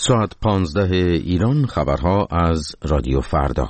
ساعت 15 ایران، خبرها از رادیو فردا.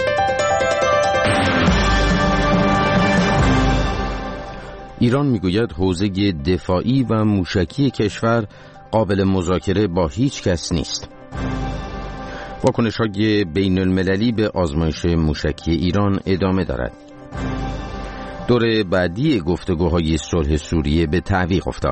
ایران میگوید حوزه دفاعی و موشکی کشور قابل مذاکره با هیچ کس نیست. واکنش‌های بین المللی به آزمایش موشکی ایران ادامه دارد. دور بعدی گفتگوهای صلح سوریه به تعویق افتاد.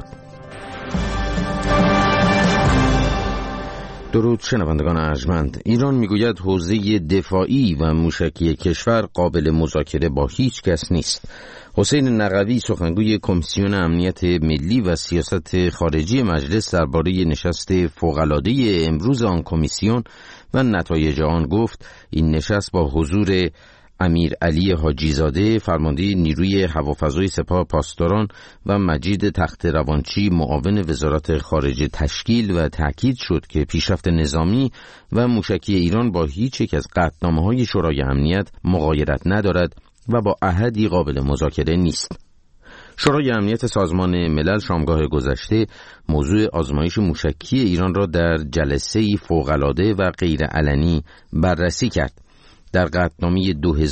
درود شنوندگان ارجمند. ایران میگوید حوزه دفاعی و موشکی کشور قابل مذاکره با هیچ کس نیست. حسین نقوی، سخنگوی کمیسیون امنیت ملی و سیاست خارجی مجلس، درباره نشست فوق‌العاده امروز آن کمیسیون و نتایج آن گفت این نشست با حضور امیر علی حاجیزاده، فرمانده نیروی هوافضای سپاه پاسداران و مجید تخت روانچی، معاون وزارت خارجه تشکیل و تأکید شد که پیشرفت نظامی و موشکی ایران با هیچ یک از قطعنامه‌های شورای امنیت مغایرت ندارد و با احدی قابل مذاکره نیست. شورای امنیت سازمان ملل شامگاه گذشته موضوع آزمایش موشکی ایران را در جلسه‌ای فوق‌العاده و غیر علنی بررسی کرد. در قطعنامه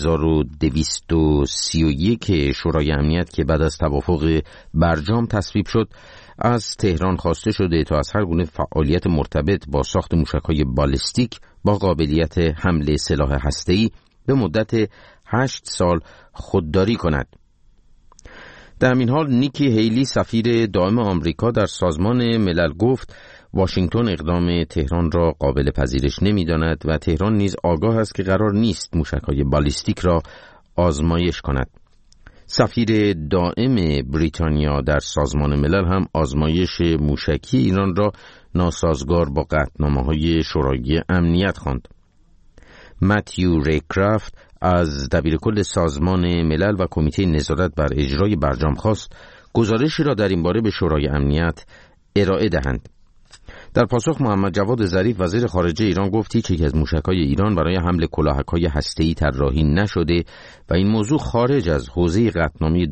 2231 شورای امنیت که بعد از توافق برجام تصویب شد، از تهران خواسته شده تا از هر گونه فعالیت مرتبط با ساخت موشک‌های بالستیک با قابلیت حمل سلاح هسته‌ای به مدت 8 سال خودداری کند. در همین حال نیکی هیلی، سفیر دائم آمریکا در سازمان ملل، گفت واشنگتن اقدام تهران را قابل پذیرش نمی‌داند و تهران نیز آگاه است که قرار نیست موشک‌های بالستیک را آزمایش کند. سفیر دائم بریتانیا در سازمان ملل هم آزمایش موشکی ایران را ناسازگار با قطعنامه‌های شورای امنیت خواند. متیو ریکرافت از دبیرکل سازمان ملل و کمیته نظارت بر اجرای برجام خواست گزارشی را در این باره به شورای امنیت ارائه دهند. در پاسخ محمد جواد ظریف، وزیر خارجه ایران، گفت هیچ یک از موشک‌های ایران برای حمل کلاهک‌های هسته‌ای طراحی نشده و این موضوع خارج از حوزه قطعنامه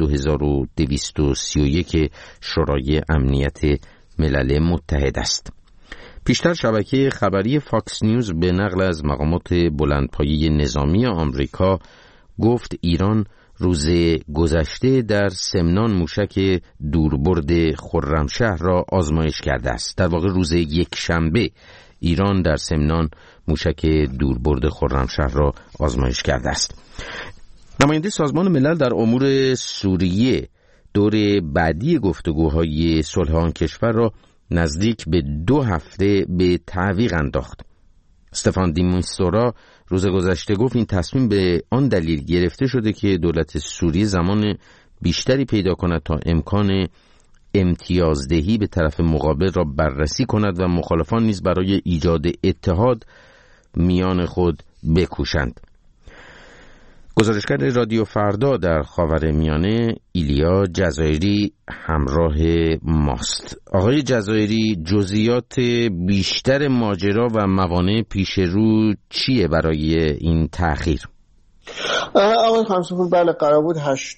2231 شورای امنیت ملل متحد است. پیشتر شبکه خبری فاکس نیوز به نقل از مقامات بلندپایه نظامی آمریکا گفت ایران روز گذشته در سمنان موشک دوربرد خرمشهر را آزمایش کرده است. در واقع روز یکشنبه ایران در سمنان موشک دوربرد خرمشهر را آزمایش کرده است. نماینده سازمان ملل در امور سوریه دور بعدی گفتگوهای صلح آن کشور را نزدیک به 2 هفته به تعویق انداخت. استفان دی میستورا روز گذشته گفت این تصمیم به آن دلیل گرفته شده که دولت سوریه زمان بیشتری پیدا کند تا امکان امتیازدهی به طرف مقابل را بررسی کند و مخالفان نیز برای ایجاد اتحاد میان خود بکوشند. گزارشگر رادیو فردا در خاورمیانه ایلیا جزایری همراه ماست. آقای جزایری، جزئیات بیشتر ماجرا و موانع پیش رو چیه برای این تأخیر؟ آقای خمسه‌پور، بله، قرار بود 8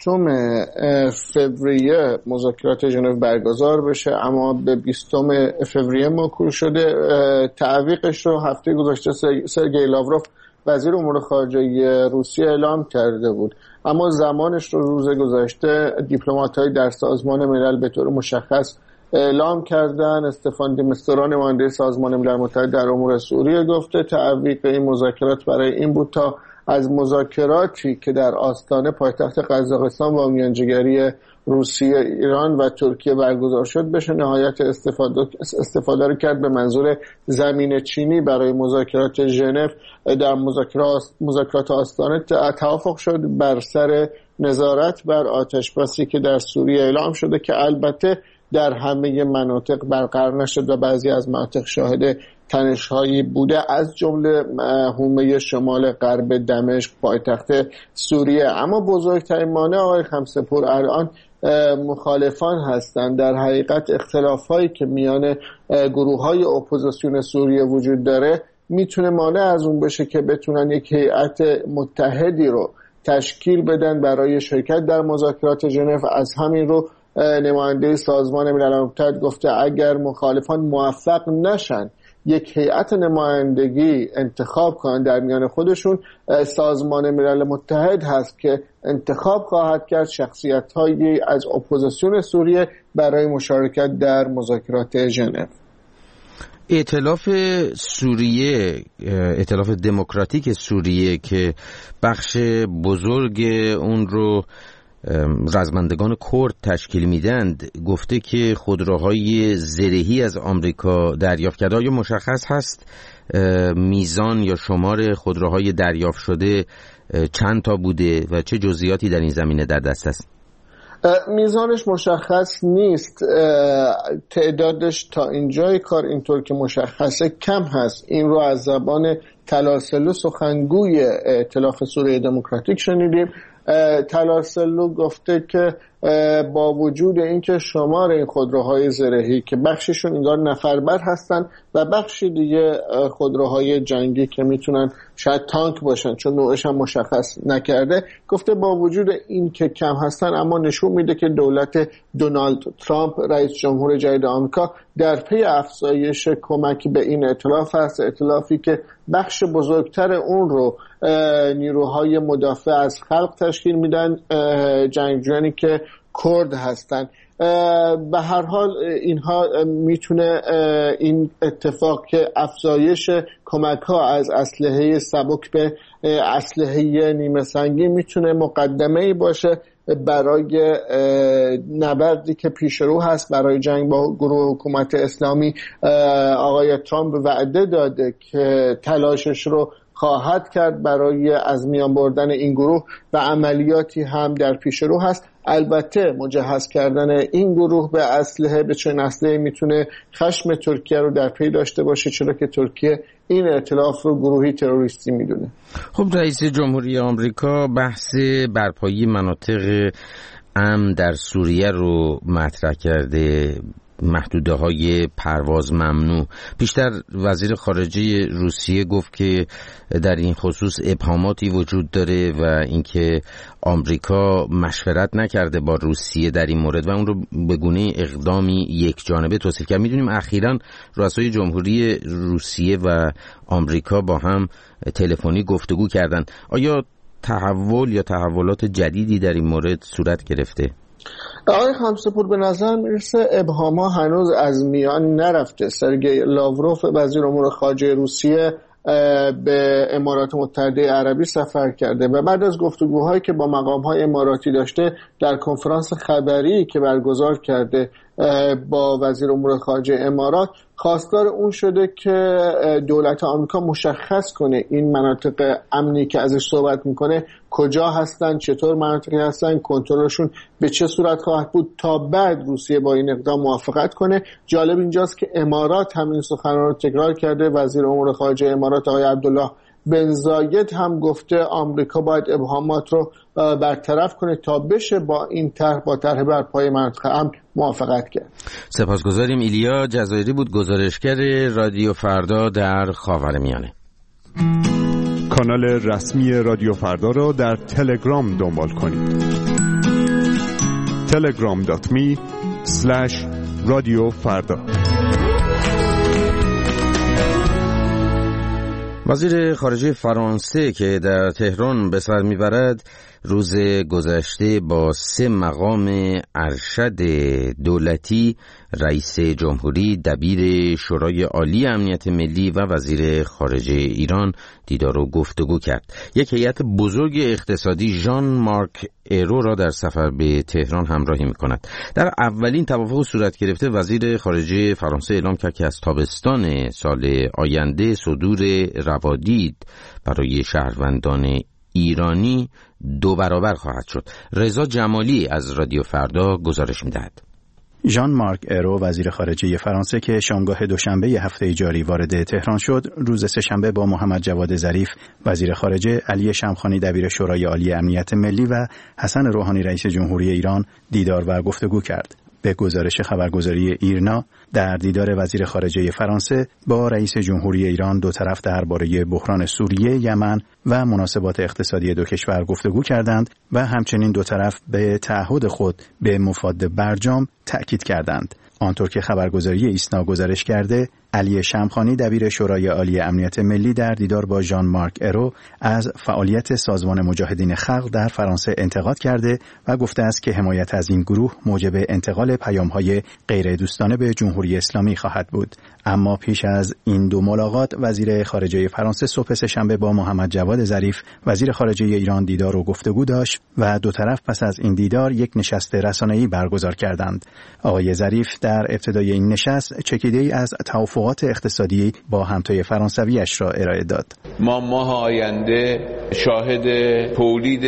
فوریه مذاکرات ژنو برگزار بشه، اما به 20 فوریه موکول شده. تعویقش رو هفته گذشته سرگئی لاوروف، وزیر امور خارجه روسیه، اعلام کرده بود، اما زمانش رو روز گذشته دیپلمات‌های در سازمان ملل به طور مشخص اعلام کردن. استفان دی میستورا، نماینده سازمان ملل متحد در امور سوریه، گفته تعویق این مذاکرات برای این بود تا از مذاکراتی که در آستانه پایتخت قزاقستان با میانجیگری روسیه، ایران و ترکیه برگزار شد بشه. نهایت استفاده رو کرد به منظور زمین چینی برای مذاکرات ژنو. در مذاکرات آستانه توافق شد بر سر نظارت بر آتشبسی که در سوریه اعلام شده که البته در همه مناطق برقرار نشد و بعضی از مناطق شاهد تنش‌هایی بوده، از جمله حومه شمال غرب دمشق پایتخت سوریه. اما بزرگترین مانع، آقای خمسه‌پور، الان مخالفان هستند. در حقیقت اختلافایی که میان گروه‌های اپوزیسیون سوریه وجود داره میتونه مانع از اون بشه که بتونن یک هیئت متحدی رو تشکیل بدن برای شرکت در مذاکرات ژنو. از همین رو نماینده سازمان ملل متحد گفته اگر مخالفان موفق نشن یک هیئت نمایندگی انتخاب کنند در میان خودشون، سازمان ملل متحد هست که انتخاب خواهد کرد شخصیت‌هایی از اپوزیسیون سوریه برای مشارکت در مذاکرات ژنو. ائتلاف سوریه، ائتلاف دموکراتیک سوریه که بخش بزرگ اون رو رزمندگان کرد تشکیل میدند، گفته که خودروهای زرهی از آمریکا دریافت کرده. آیا مشخص هست میزان یا شمار خودروهای دریافت شده چند تا بوده و چه جزئیاتی در این زمینه در دست است؟ میزانش مشخص نیست. تعدادش تا اینجای کار اینطور که مشخصه کم هست. این رو از زبان تلارسلو سخنگوی ائتلاف سوریه دموکراتیک شنیدیم. تلارسلو گفته که با وجود اینکه شمار این خودروهای زرهی که بخششون انگار نفربر هستن و بخشی دیگه خودروهای جنگی که میتونن شاید تانک باشن چون نوعش هم مشخص نکرده، گفته با وجود این که کم هستن اما نشون میده که دولت دونالد ترامپ رئیس جمهور جدید آمریکا در پی افزایش کمک به این ائتلاف هست، ائتلافی که بخش بزرگتر اون رو نیروهای مدافع از خلق تشکیل میدن، جنگجویانی که کرد هستن. به هر حال اینها میتونه این اتفاق که افزایش کمک ها از اسلحه سبک به اسلحه نیمه سنگین میتونه مقدمه‌ای باشه برای نبردی که پیش رو هست برای جنگ با گروه حکومت اسلامی. آقای ترامپ وعده داده که تلاشش رو خواهد کرد برای از میان بردن این گروه و عملیاتی هم در پیش رو هست. البته مجهز کردن این گروه به اسلحه، به چنین اسلحه‌ای میتونه خشم ترکیه رو در پی داشته باشه، چرا که ترکیه این ائتلاف رو گروهی تروریستی میدونه. خب رئیس جمهوری آمریکا بحث برپایی مناطق امن در سوریه رو مطرح کرده، محدوده های پرواز ممنوع. پیشتر وزیر خارجه روسیه گفت که در این خصوص ابهاماتی وجود داره و اینکه آمریکا مشورت نکرده با روسیه در این مورد و اون رو به گونه اقدامی یک جانبه توصیف کرد. میدونیم اخیراً رؤسای جمهوری روسیه و آمریکا با هم تلفنی گفتگو کردند. آیا تحول یا تحولات جدیدی در این مورد صورت گرفته؟ آقای خمسه‌پور، به نظر میرسه ابهاما هنوز از میان نرفته. سرگئی لاوروف وزیر امور خارجه روسیه به امارات متحده عربی سفر کرده و بعد از گفتگوهایی که با مقام‌های اماراتی داشته در کنفرانس خبری که برگزار کرده با وزیر امور خارجه امارات خواستار اون شده که دولت آمریکا مشخص کنه این مناطق امنی که ازش صحبت میکنه کجا هستن، چطور مناطقی هستن، کنترلشون به چه صورت خواهد بود تا بعد روسیه با این اقدام موافقت کنه. جالب اینجاست که امارات هم این سخنان رو تکرار کرده. وزیر امور خارجه امارات آقای عبدالله بن زاید هم گفته آمریکا باید ابهامات رو برطرف کنه تا بشه با این طرح برپای مناطق امن موافقت کرد. سپاسگزاریم. ایلیا جزایری بود، گزارشگر رادیو فردا در خاورمیانه. کانال رسمی رادیو فردا را در تلگرام دنبال کنید. telegram.me/رادیوفردا. وزیر خارجه فرانسه که در تهران به سر میبرد روز گذشته با 3 مقام ارشد دولتی، رئیس جمهوری، دبیر شورای عالی امنیت ملی و وزیر خارجه ایران دیدار و گفتگو کرد. یک هیئت بزرگ اقتصادی ژان مارک ایرو را در سفر به تهران همراهی می‌کند. در اولین توافق صورت گرفته وزیر خارجه فرانسه اعلام کرد که از تابستان سال آینده صدور روادید برای شهروندان ایرانی 2 برابر خواهد شد. رضا جمالی از رادیو فردا گزارش می‌دهد. ژان مارک ایرو وزیر خارجه فرانسه که شامگاه دوشنبه هفته جاری وارد تهران شد، روز سه‌شنبه با محمد جواد ظریف وزیر خارجه، علی شمخانی دبیر شورای عالی امنیت ملی و حسن روحانی رئیس جمهوری ایران دیدار و گفتگو کرد. به گزارش خبرگزاری ایرنا، در دیدار وزیر خارجه فرانسه با رئیس جمهوری ایران دو طرف درباره بحران سوریه، یمن و مناسبات اقتصادی دو کشور گفتگو کردند و همچنین دو طرف به تعهد خود به مفاد برجام تأکید کردند. آنطور که خبرگزاری ایسنا گزارش کرده، علی شمخانی دبیر شورای عالی امنیت ملی در دیدار با ژان مارک ارو از فعالیت سازمان مجاهدین خلق در فرانسه انتقاد کرده و گفته است که حمایت از این گروه موجب انتقال پیام‌های غیر دوستانه به جمهوری اسلامی خواهد بود. اما پیش از این دو ملاقات وزیر خارجه فرانسه صبح سه‌شنبه با محمد جواد ظریف وزیر خارجه ایران دیدار و گفتگو داشت و دو طرف پس از این دیدار یک نشست رسانه‌ای برگزار کردند. آقای ظریف در ابتدای این نشست چکیده‌ای از توافقات اقتصادی با همتای فرانسویش را ارائه داد. ما ماه آینده شاهد تولید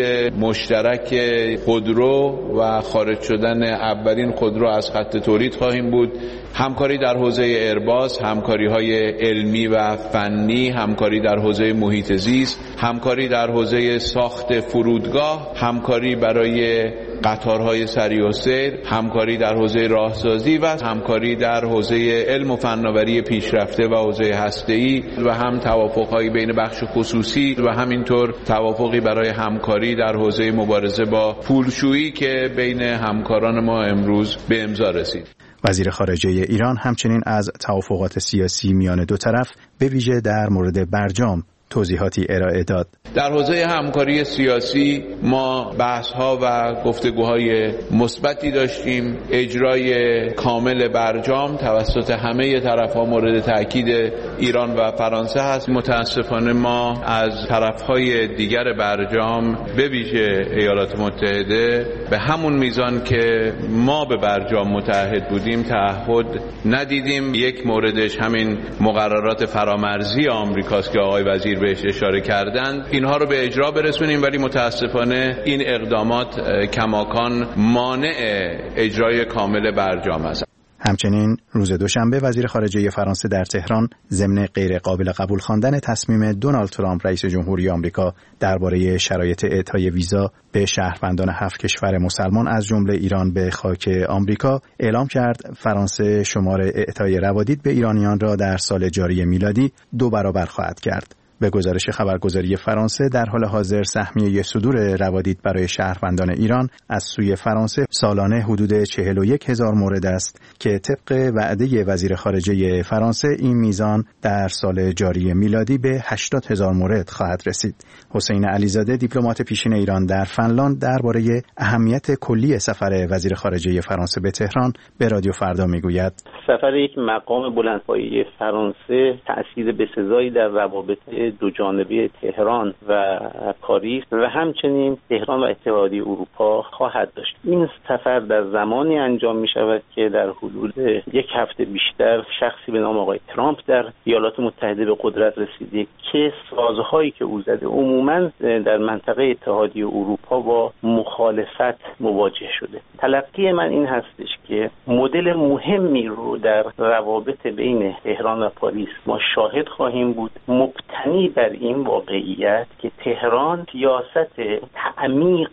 مشترک خودرو و خارج شدن اولین خودرو از خط تولید خواهیم بود. همکاری در حوزه ایرباس، همکاری‌های علمی و فنی، همکاری در حوزه محیط زیست، همکاری در حوزه ساخت فرودگاه، همکاری برای قطارهای سریع السیر، همکاری در حوزه راهسازی و همکاری در حوزه علم و فناوری پیشرفته و حوزه هسته‌ای و هم توافق‌های بین بخش خصوصی و همینطور توافقی برای همکاری در حوزه مبارزه با پولشویی که بین همکاران ما امروز به امضا رسید. وزیر خارجه ایران همچنین از توافقات سیاسی میان دو طرف به ویژه در مورد برجام توضیحاتی ارائه داد. در حوزه همکاری سیاسی ما بحث‌ها و گفتگوهای مثبتی داشتیم. اجرای کامل برجام توسط همه طرف‌ها مورد تأکید ایران و فرانسه هست. متأسفانه ما از طرف‌های دیگر برجام به ویژه ایالات متحده به همون میزان که ما به برجام متعهد بودیم تعهد ندیدیم. یک موردش همین مقررات فرامرزی آمریکاست که آقای وزیر بهش اشاره کردند. اینها رو به اجرا برسونیم، ولی متاسفانه این اقدامات کماکان مانع اجرای کامل برجام است. همچنین روز دوشنبه وزیر خارجه فرانسه در تهران ضمن غیر قابل قبول خواندن تصمیم دونالد ترامپ رئیس جمهوری آمریکا درباره شرایط اعطای ویزا به شهروندان 7 کشور مسلمان از جمله ایران به خاک آمریکا اعلام کرد فرانسه شمار اعطای روادید به ایرانیان را در سال جاری میلادی 2 برابر خواهد کرد. به گزارش خبرگزاری فرانسه در حال حاضر سهمیه صدور روادید برای شهروندان ایران از سوی فرانسه سالانه حدود 41,000 مورد است که طبق وعده وزیر خارجه فرانسه این میزان در سال جاری میلادی به 80,000 مورد خواهد رسید. حسین علیزاده دیپلمات پیشین ایران در فنلاند درباره اهمیت کلی سفر وزیر خارجه فرانسه به تهران به رادیو فردا میگوید: سفر یک مقام بلندپایه فرانسه تأثیر بسزایی در روابط دو جانبه تهران و پاریس و همچنین تهران و اتحادیه اروپا خواهد داشت. این سفر در زمانی انجام می شود که در حدود 1 هفته بیشتر شخصی به نام آقای ترامپ در ایالات متحده به قدرت رسیده که سازهایی که او زده عموماً در منطقه اتحادیه اروپا با مخالفت مواجه شده. تلقی من این هستش که مدل مهمی رو در روابط بین تهران و پاریس ما شاهد خواهیم بود، مبتنی بر این واقعیت که تهران سیاست تعمیق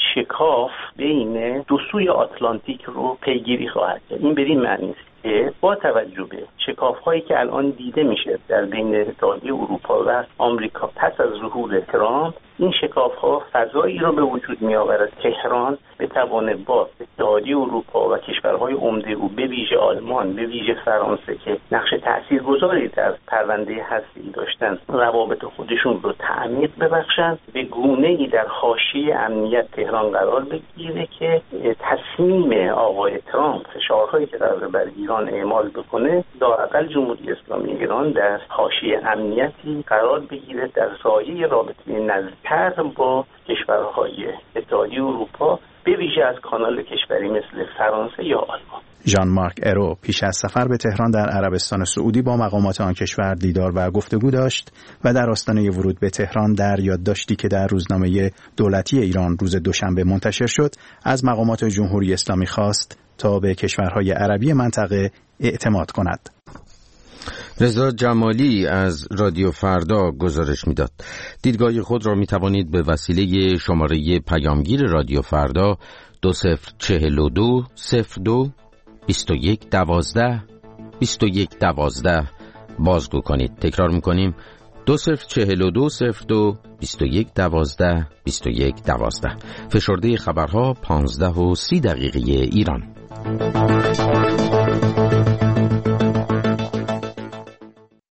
شکاف بین دو سوی آتلانتیک رو پیگیری خواهد کرد. این بدین معنی است که با توجه به شکاف‌هایی که الان دیده میشه در بین اتحادیه اروپا و آمریکا پس از ظهور ترامپ، این شکاف‌ها فضایی رو به وجود می‌آورد تهران بتوانه با اتحادیه اروپا و کشورهای عمده او به ویژه آلمان، به ویژه فرانسه که نقش تاثیرگذاری در پرونده هسته‌ای داشتن، روابط خودشون رو تعمیق ببخشند، به گونه‌ای در حاشیه امنیت تهران قرار بگیره که تصمیم آقای ترامپ، فشارهایی که قراره بر ایران اعمال بکنه، لااقل جمهوری اسلامی ایران در حاشیه امنیتی قرار بگیره در سایه رابطه نزدیکتر با کشورهای اتحادیه اروپا، به ویژه از کانال کشوری مثل فرانسه یا آلمان. ژان مارک ارو پیش از سفر به تهران در عربستان سعودی با مقامات آن کشور دیدار و گفتگو داشت و در آستانه ورود به تهران در یادداشتی که در روزنامه دولتی ایران روز دوشنبه منتشر شد از مقامات جمهوری اسلامی خواست تا به کشورهای عربی منطقه اعتماد کند. رضا جمالی از رادیو فردا گزارش میداد. دیدگاه خود را می توانید به وسیله شماره پیامگیر رادیو فردا 2042 02 21 12 21 12 بازگو کنید. تکرار میکنیم 2042 02 21 12 21 12. فشرده خبرها 15:30 ایران.